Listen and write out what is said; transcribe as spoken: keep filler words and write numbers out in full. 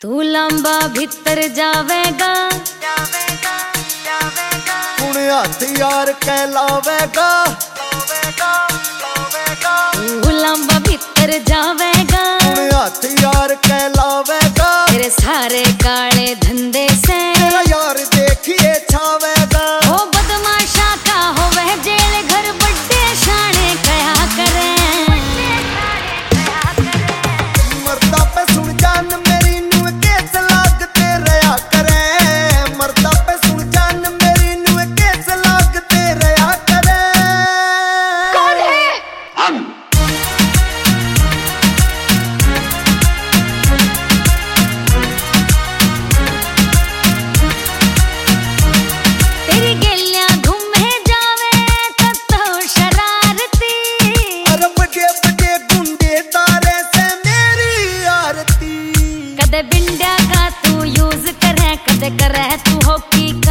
तू लंबा भीतर जावेगा, कुण हाथ यार कहलावेगा। तू लंबा भीतर जावेगा, कुण हाथ यार कहलावेगा। तेरे सारे काले धंधे से तेरा यार देखिए छावेगा। ओ बदमाशा का हो वह जेल घर बड्डे शाने कया करे। मर्दा पे सुन जान मेरी नू केस लागते रहा करे। मर्दा पे सुन जान मेरी नू केस लागते रहा करे। कौन है? हम। तेरी गेलियां घूमे जावे तो शरारती। अरे बड़े बड़े गुंडे तारे से मेरी आरती। कदे बिंडिया का तू यूज करे, कदे करे तू हॉकी का।